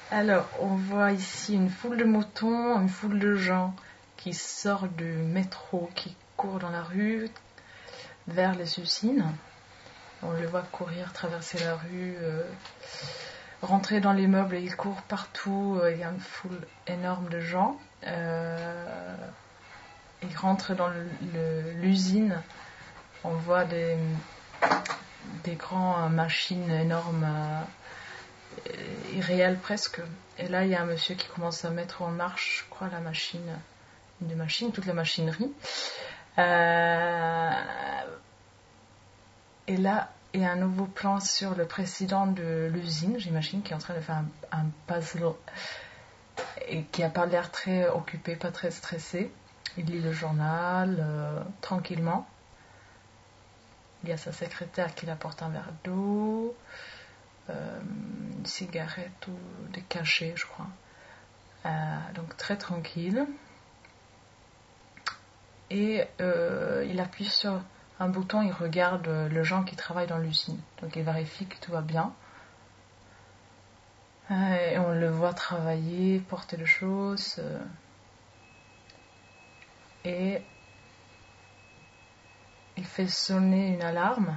Alors, on voit ici une foule de moutons, une foule de gens qui sortent du métro, qui courent dans la rue vers les usines. On le voit courir, traverser la rue, rentrer dans l'immeuble et il court partout. Il y a une foule énorme de gens. Il rentre dans l'usine. On voit des grandes machines énormes, irréelles presque. Et là, il y a un monsieur qui commence à mettre en marche, je crois, toute la machinerie. Et là, il y a un nouveau plan sur le président de l'usine, j'imagine, qui est en train de faire un puzzle et qui n'a pas l'air très occupé, pas très stressé. Il lit le journal tranquillement. Il y a sa secrétaire qui lui apporte un verre d'eau, une cigarette ou des cachets, je crois. Donc très tranquille. Et il appuie sur un bouton, il regarde les gens qui travaillent dans l'usine. Donc il vérifie que tout va bien. Et on le voit travailler, porter des choses. Et il fait sonner une alarme.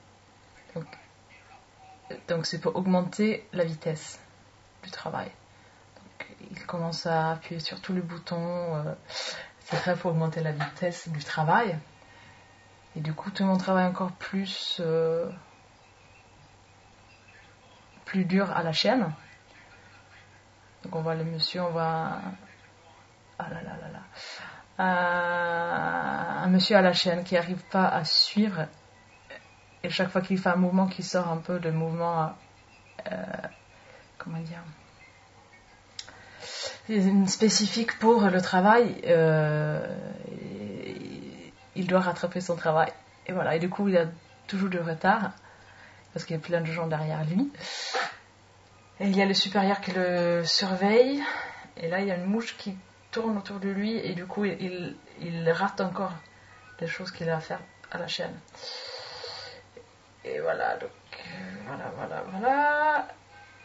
Donc c'est pour augmenter la vitesse du travail. Donc il commence à appuyer sur tous les boutons. C'est vrai pour augmenter la vitesse du travail. Et du coup, tout le monde travaille encore plus dur à la chaîne. Donc on voit le monsieur, on voit un monsieur à la chaîne qui n'arrive pas à suivre. Et chaque fois qu'il fait un mouvement qui sort un peu de mouvement, comment dire, spécifique pour le travail, il doit rattraper son travail. Et voilà, et du coup il a toujours du retard parce qu'il y a plein de gens derrière lui. Et il y a le supérieur qui le surveille. Et là il y a une mouche qui tourne autour de lui et du coup il rate encore les choses qu'il a à faire à la chaîne. Et voilà, donc voilà.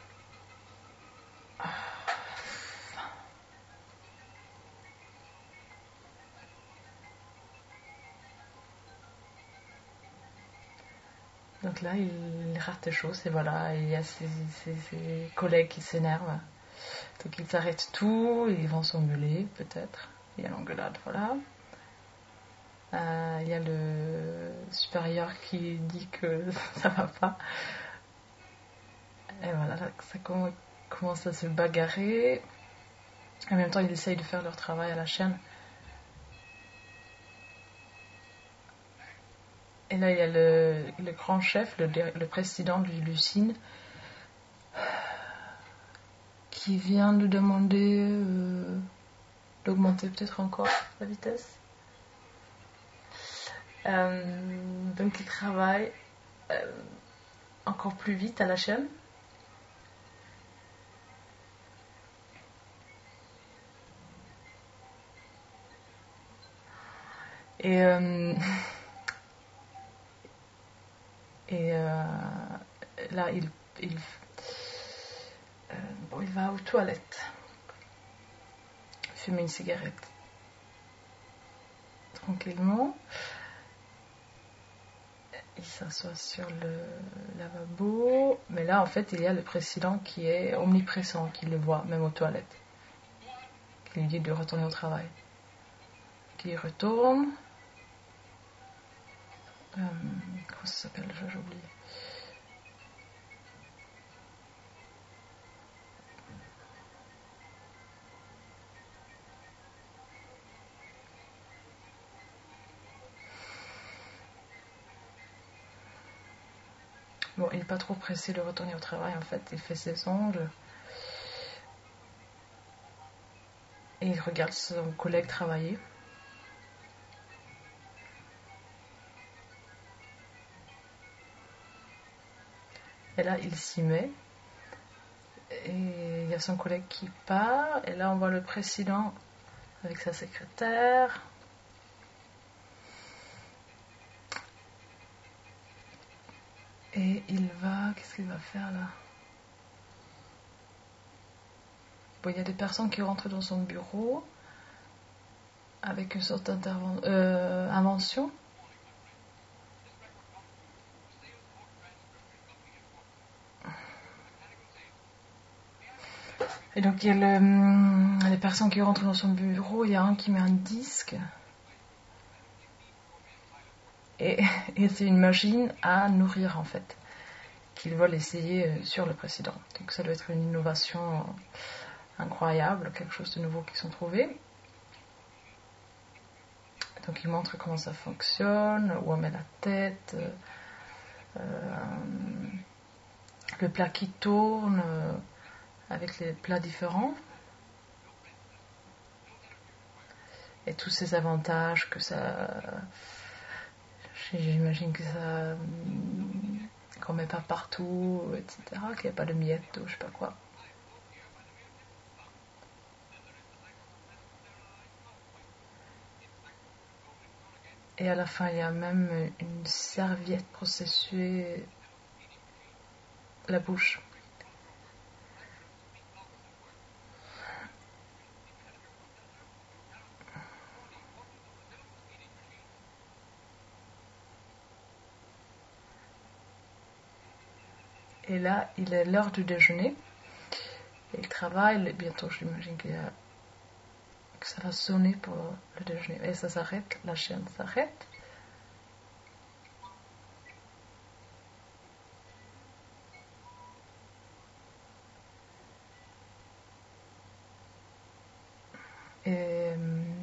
Donc là, il rate des choses et voilà, il y a ses collègues qui s'énervent. Donc ils s'arrêtent tout, ils vont s'engueuler peut-être. Il y a l'engueulade, voilà. Il y a le supérieur qui dit que ça va pas. Et voilà, ça commence à se bagarrer. En même temps, ils essayent de faire leur travail à la chaîne. Et là, il y a le grand chef, le président de l'usine, qui vient de demander d'augmenter peut-être encore la vitesse. Donc il travaille encore plus vite à la chaîne. Et là, il va aux toilettes fumer une cigarette tranquillement. Il s'assoit sur le lavabo. Mais là, en fait, il y a le président qui est omniprésent, qui le voit, même aux toilettes. Qui lui dit de retourner au travail. Qui retourne. Comment ça s'appelle? J'oublie. Bon, il n'est pas trop pressé de retourner au travail en fait. Il fait ses ongles. Et il regarde son collègue travailler. Et là, il s'y met. Et il y a son collègue qui part. Et là, on voit le président avec sa secrétaire. Et il va... Qu'est-ce qu'il va faire là? Bon, il y a des personnes qui rentrent dans son bureau avec une sorte d'invention. Et donc, il y a les personnes qui rentrent dans son bureau, il y a un qui met un disque. Et c'est une machine à nourrir, en fait, qu'ils veulent essayer sur le président. Donc, ça doit être une innovation incroyable, quelque chose de nouveau qu'ils ont trouvé. Donc, ils montrent comment ça fonctionne, où on met la tête, le plat qui tourne, avec les plats différents. Et tous ces avantages que ça... J'imagine que ça... qu'on met pas partout, etc. Qu'il n'y a pas de miettes ou je sais pas quoi. Et à la fin, il y a même une serviette pour s'essuyer la bouche. Et là, il est l'heure du déjeuner. Et il travaille. Bientôt, j'imagine que ça va sonner pour le déjeuner. Et ça s'arrête, la chaîne s'arrête. Et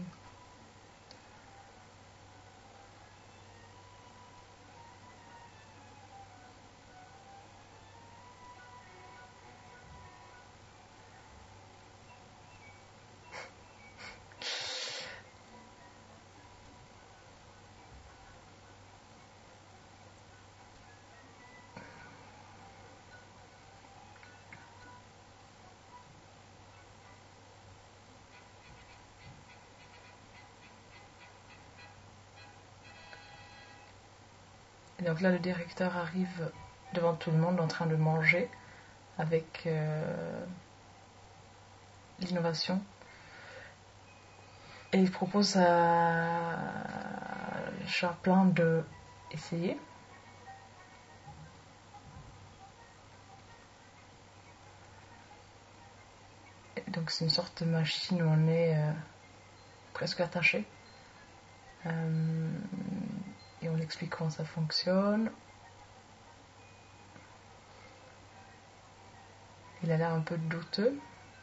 donc là, le directeur arrive devant tout le monde en train de manger avec l'innovation. Et il propose à Chaplin de essayer. Et donc c'est une sorte de machine où on est presque attaché. Et on explique comment ça fonctionne. Il a l'air un peu douteux.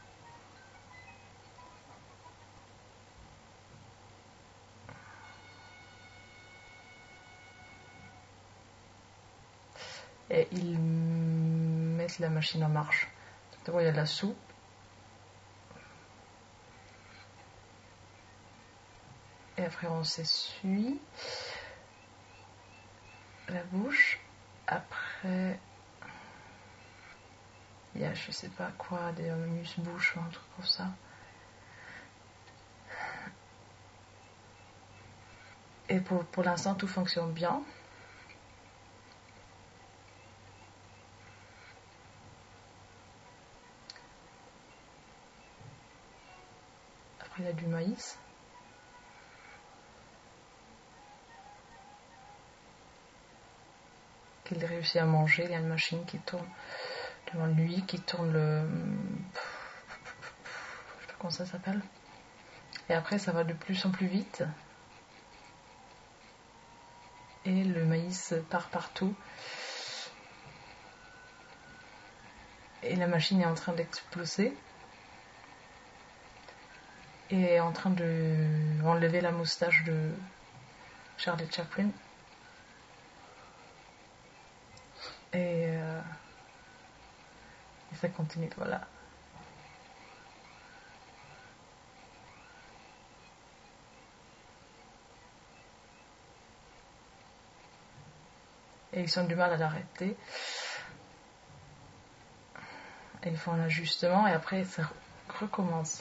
Et ils mettent la machine en marche. D'abord il y a de la soupe. Et après on s'essuie la bouche. Après il y a je sais pas quoi, des amuse-bouches ou un truc comme ça. Et pour l'instant tout fonctionne bien. Après il y a du maïs. Qu'il réussit à manger. Il y a une machine qui tourne devant lui, qui tourne le... je sais pas comment ça s'appelle. Et après, ça va de plus en plus vite. Et le maïs part partout. Et la machine est en train d'exploser. Et est en train de enlever la moustache de Charlie Chaplin. Et ça continue, voilà. Et ils ont du mal à l'arrêter. Et ils font un ajustement et après ça recommence.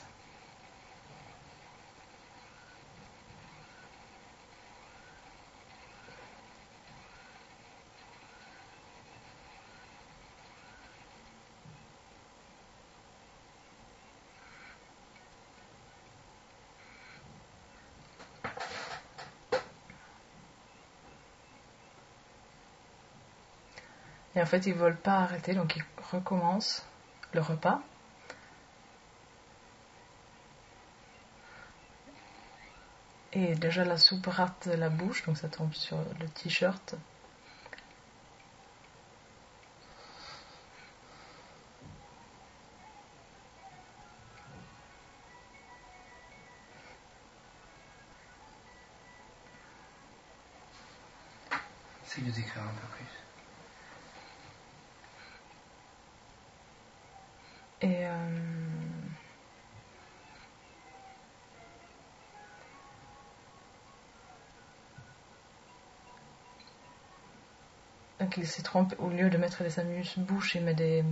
Et en fait, ils ne veulent pas arrêter, donc ils recommencent le repas. Et déjà la soupe rate de la bouche, donc ça tombe sur le t-shirt. Essaye de décrire un peu plus. Et donc il s'y trompe, au lieu de mettre des amuse-bouches, il met des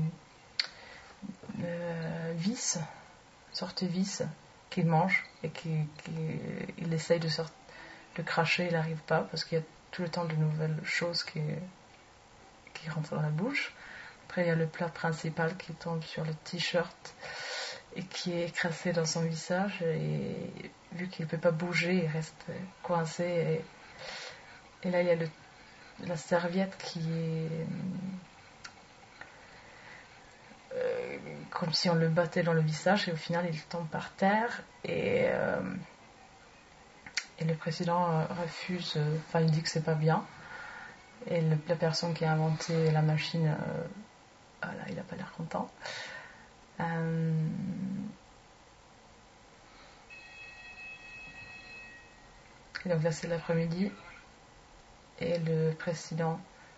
vis, sortes de vis qu'il mange et qu'il essaye de cracher, il n'arrive pas parce qu'il y a tout le temps de nouvelles choses qui rentrent dans la bouche. Après il y a le plat principal qui tombe sur le t-shirt et qui est écrasé dans son visage, et vu qu'il ne peut pas bouger, il reste coincé, et là il y a la serviette qui est comme si on le battait dans le visage, et au final il tombe par terre, et le président refuse, il dit que c'est pas bien, et la personne qui a inventé la machine, voilà, il n'a pas l'air content. Et donc là c'est l'après-midi, et le président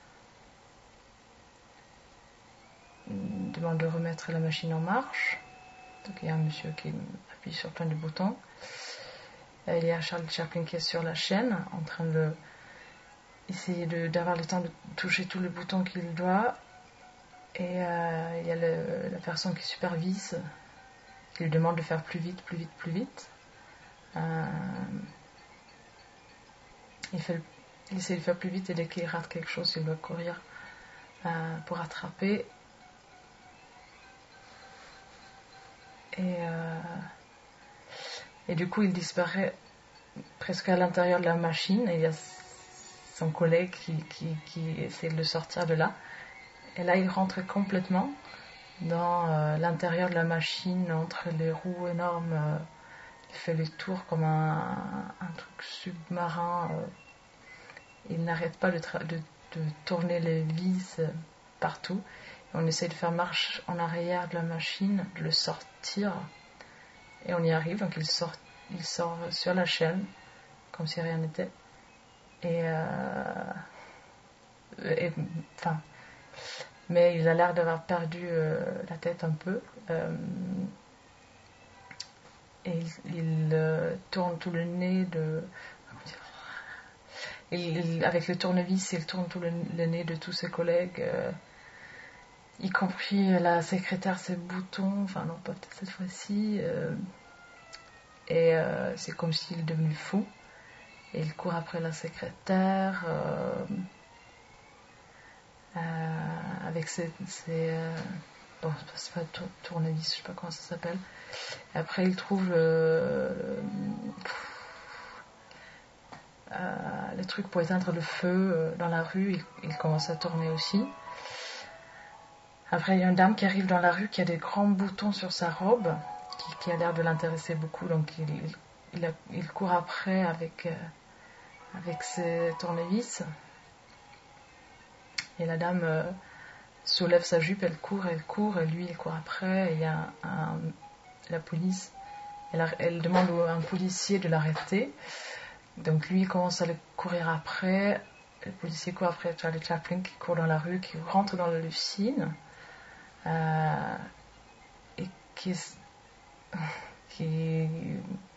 demande de remettre la machine en marche. Donc il y a un monsieur qui appuie sur plein de boutons. Il y a Charlie Chaplin qui est sur la chaîne en train de essayer d'avoir le temps de toucher tous les boutons qu'il doit. Et il y a la personne qui supervise, qui lui demande de faire plus vite, plus vite, plus vite. Il essaie de faire plus vite, et dès qu'il rate quelque chose, il doit courir pour rattraper. Et du coup, il disparaît presque à l'intérieur de la machine, et il y a son collègue qui essaie de le sortir de là. Et là, il rentre complètement dans l'intérieur de la machine, entre les roues énormes. Il fait le tour comme un truc submarin. Il n'arrête pas de tourner les vis partout. Et on essaie de faire marche en arrière de la machine, de le sortir. Et on y arrive, donc il sort sur la chaîne, comme si rien n'était. Mais il a l'air d'avoir perdu la tête un peu. Et il tourne tout le nez avec le tournevis, il tourne tout le nez de tous ses collègues, y compris la secrétaire, ses boutons, enfin non, pas peut-être cette fois-ci. Et c'est comme s'il est devenu fou. Et il court après la secrétaire avec ses bon, c'est pas tournevis, je sais pas comment ça s'appelle. Et après il trouve le truc pour éteindre le feu dans la rue. Il commence à tourner aussi. Après il y a une dame qui arrive dans la rue, qui a des grands boutons sur sa robe, qui a l'air de l'intéresser beaucoup, donc il court après avec ses tournevis. Et la dame soulève sa jupe, elle court, et lui il court après. Et il y a la police, elle demande à un policier de l'arrêter. Donc lui il commence à le courir après. Le policier court après Charlie Chaplin, qui court dans la rue, qui rentre dans l'usine, et qui